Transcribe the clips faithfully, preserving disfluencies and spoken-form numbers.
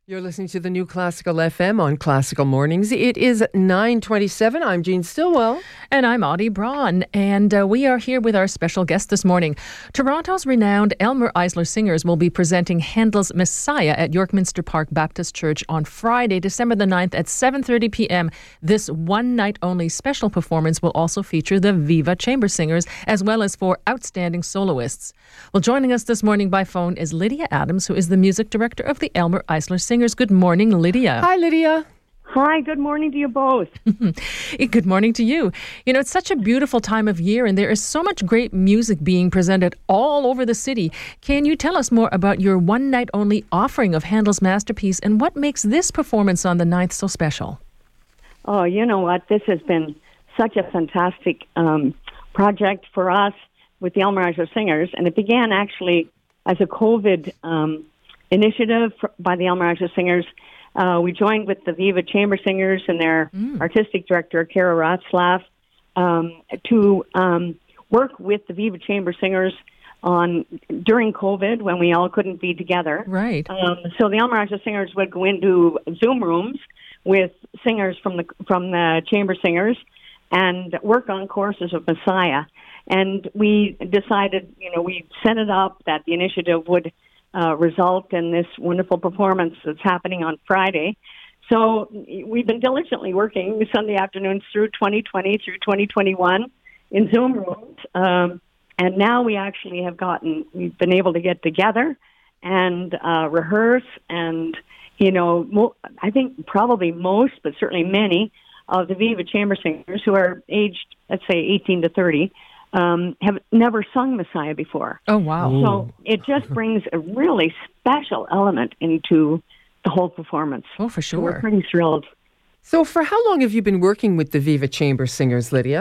You're listening to the New Classical F M on Classical Mornings. It is nine twenty-seven. I'm Jean Stillwell. And I'm Audie Braun. And uh, we are here with our special guest this morning. Toronto's renowned Elmer Eisler Singers will be presenting Handel's Messiah at York Minster Park Baptist Church on Friday, December the ninth at seven thirty p.m. This one-night-only special performance will also feature the Viva Chamber Singers, as well as four outstanding soloists. Well, joining us this morning by phone is Lydia Adams, who is the music director of the Elmer Eisler Singers. Good morning, Lydia. Hi, Lydia. Hi, good morning to you both. Good morning to you. You know, it's such a beautiful time of year, and there is so much great music being presented all over the city. Can you tell us more about your one-night-only offering of Handel's masterpiece, and what makes this performance on the ninth so special? Oh, you know what? This has been such a fantastic um, project for us with the Elmer Eisler Singers, and it began actually as a COVID um initiative by the Elmer Eisler Singers. Uh, we joined with the Viva Chamber Singers and their mm. artistic director, Kara Ratzlaff, um, to um, work with the Viva Chamber Singers on during COVID when we all couldn't be together. Right. Um, so the Elmer Eisler Singers would go into Zoom rooms with singers from the from the Chamber Singers and work on choruses of Messiah. And we decided, you know, we set it up that the initiative would Uh, result in this wonderful performance that's happening on Friday. So we've been diligently working Sunday afternoons through twenty twenty, through twenty twenty-one in Zoom rooms. Um, and now we actually have gotten, we've been able to get together and uh, rehearse. And, you know, mo- I think probably most, but certainly many of the Viva Chamber Singers who are aged, let's say, eighteen to thirty, Um, have never sung Messiah before. Oh, wow. So it just brings a really special element into the whole performance. Oh, for sure. So we're pretty thrilled. So for how long have you been working with the Viva Chamber Singers, Lydia?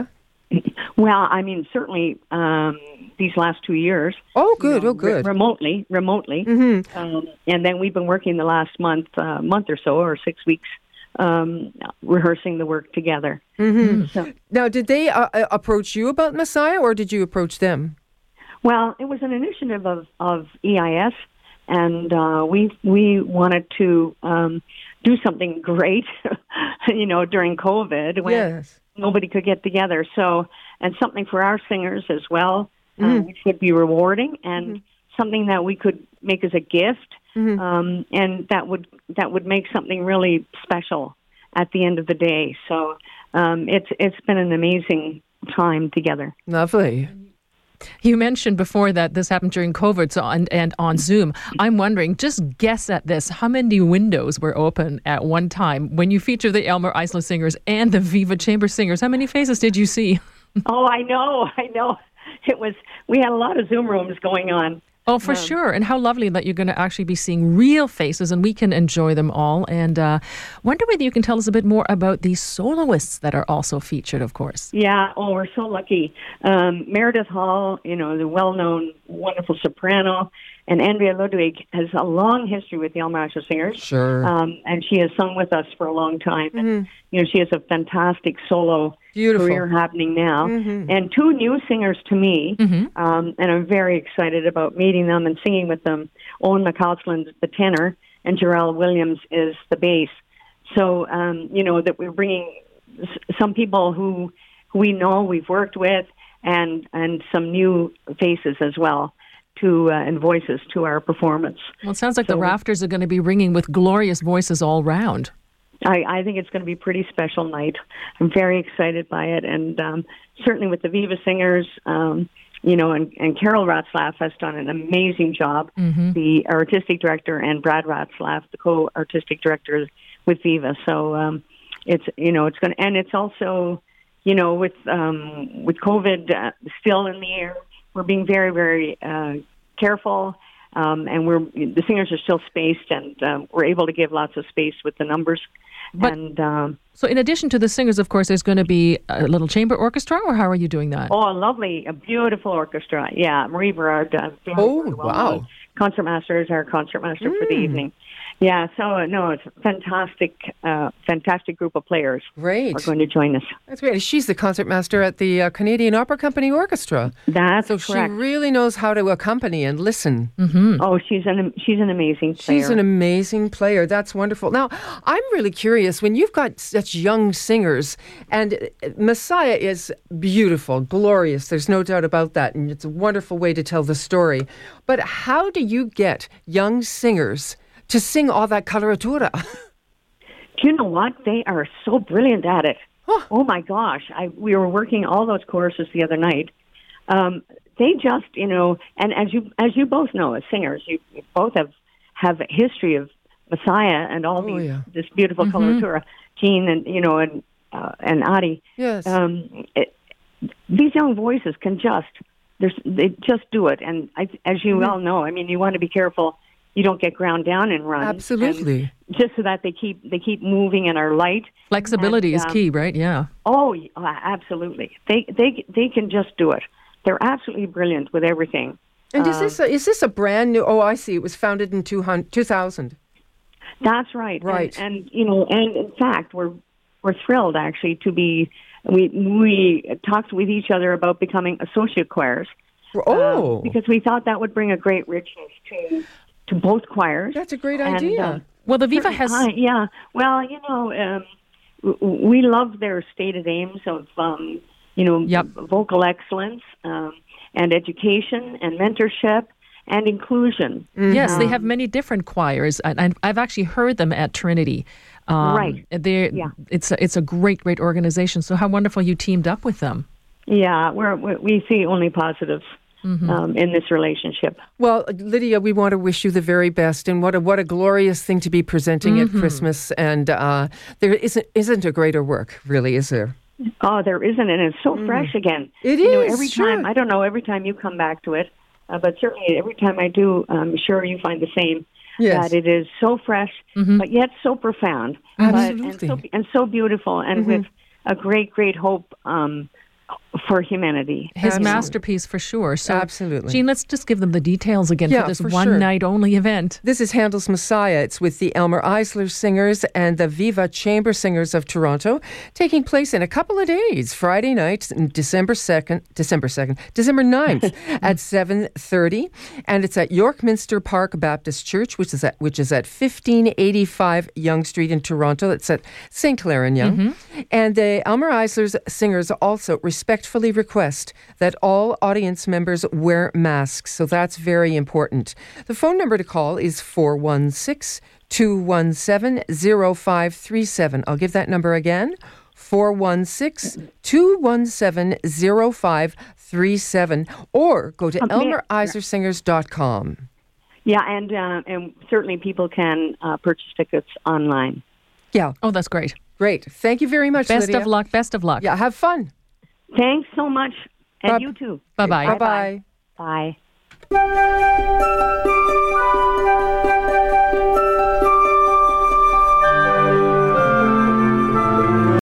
Well, I mean, certainly um, these last two years. Oh, good. You know, oh, good. Re- remotely, remotely. Mm-hmm. Um, and then we've been working the last month, uh, month or so, or six weeks, um, rehearsing the work together. Mm-hmm. So, now, did they uh, approach you about Messiah, or did you approach them? well, it was an initiative of, of E I S, and uh, we we wanted to um, do something great, you know, during COVID when Yes. nobody could get together. So, and something for our singers as well, Mm-hmm. uh, which would be rewarding, and mm-hmm. something that we could make as a gift, mm-hmm. um, and that would that would make something really special at the end of the day. So, um, it's it's been an amazing time together. Lovely. You mentioned before that this happened during COVID so and, and on Zoom. I'm wondering, just guess at this, how many windows were open at one time when you feature the Elmer Eisler Singers and the Viva Chamber Singers? How many faces did you see? Oh, I know, I know. It was, we had a lot of Zoom rooms going on. Oh, for um, sure. And how lovely that you're going to actually be seeing real faces and we can enjoy them all. And uh, wonder whether you can tell us a bit more about these soloists that are also featured, of course. Yeah, oh, we're so lucky. Um, Meredith Hall, you know, the well-known, wonderful soprano, and Andrea Ludwig has a long history with the Elmer Eisler Singers. Sure. Um, and she has sung with us for a long time. Mm-hmm. And, you know, she has a fantastic solo Beautiful. career happening now. Mm-hmm. And two new singers to me, Mm-hmm. um, and I'm very excited about meeting them and singing with them. Owen McCausland's the tenor, and Jarrell Williams is the bass. So, um, you know, that we're bringing s- some people who, who we know, we've worked with, and, and some new faces as well. To uh, and voices to our performance. Well, it sounds like So- the rafters are going to be ringing with glorious voices all round. I, I think it's going to be a pretty special night. I'm very excited by it, and um, certainly with the Viva Singers, um, you know, and, and Carol Ratzlaff has done an amazing job. Mm-hmm. The artistic director and Brad Ratzlaff, the co-artistic director with Viva. So um, it's you know it's going to, and it's also you know with um, with COVID uh, still in the air, we're being very very uh, careful. Um, and we're the singers are still spaced, and um, we're able to give lots of space with the numbers. But, and um, so in addition to the singers, of course, there's going to be a little chamber orchestra, or how are you doing that? Oh, a lovely, a beautiful orchestra. Yeah, Marie Berard. Uh, Oh, wow. Concertmaster is our concertmaster mm. for the evening. Yeah, so no, it's a fantastic, uh, fantastic group of players. Great. Are going to join us. That's great. She's the concertmaster at the uh, Canadian Opera Company Orchestra. That's so correct. she really knows how to accompany and listen. Mm-hmm. Oh, she's an she's an amazing player. She's an amazing player. That's wonderful. Now, I'm really curious, when you've got such young singers, and Messiah is beautiful, glorious, there's no doubt about that, and it's a wonderful way to tell the story. But how do you get young singers to sing all that coloratura? Do you know what? They are so brilliant at it. Huh. Oh my gosh! I we were working all those choruses the other night. Um, they just, you know, and as you as you both know, as singers, you both have have a history of Messiah and all Oh, these yeah. this beautiful Mm-hmm. coloratura, Jean and you know and uh, and Adi. Yes. Um, it, these young voices can just there's they just do it, and I, as you Mm-hmm. well know, I mean, you want to be careful you don't get ground down in runs. Absolutely. And just so that they keep they keep moving and are light. Flexibility And, is um, key, right? Yeah. Oh, uh, absolutely. They they they can just do it. They're absolutely brilliant with everything. And is Uh, this a, is this a brand new? Oh, I see. It was founded in two thousand. That's right. Right. And, and you know, and in fact, we're we're thrilled actually to be. We we talked with each other about becoming associate choirs. Oh, uh, because we thought that would bring a great richness to to both choirs. that's a great And, idea. um, Well, the Viva has. Uh, yeah. Well, you know, um, w- we love their stated aims of, um, you know, Yep. vocal excellence um, and education and mentorship and inclusion. Yes, they Um, have many different choirs, and and I've actually heard them at Trinity. Um, Right. They're, Yeah. It's a, it's a great, great organization. So how wonderful you teamed up with them. Yeah, we're, we we see only positives um, in this relationship. Well, Lydia, we want to wish you the very best, and what a what a glorious thing to be presenting at Christmas. And uh, there isn't isn't a greater work, really, is there? Oh, there isn't, and it's so fresh again. It you know, is, every sure. time. I don't know. Every time you come back to it, uh, but certainly every time I do, I'm sure you find the same. Yes. That it is so fresh, but yet so profound, but, and Absolutely. so and so beautiful, and with a great, great hope um, for humanity. His Absolutely. masterpiece for sure. So, Absolutely. Jean, let's just give them the details again Yeah, for this for one sure. night only event. This is Handel's Messiah. It's with the Elmer Eisler Singers and the Viva Chamber Singers of Toronto, taking place in a couple of days, Friday night, December second, December second, December ninth at seven thirty, and it's at York Minster Park Baptist Church, which is at which is at fifteen eighty-five Yonge Street in Toronto. It's at Saint Clair and Yonge. And the Elmer Eisler's Singers also respectfully request that all audience members wear masks. So that's very important. The phone number to call is four one six, two one seven, zero five three seven. I'll give that number again. four one six, two one seven, zero five three seven. Or go to Um, may- elmer eisler singers dot com. Yeah, and uh, and certainly people can uh, purchase tickets online. Yeah, Oh, that's great. great. Thank you very much, Best Lydia. of luck. Best of luck. Yeah, have fun. Thanks so much, and Bye- you too. Bye-bye. Bye-bye. Bye.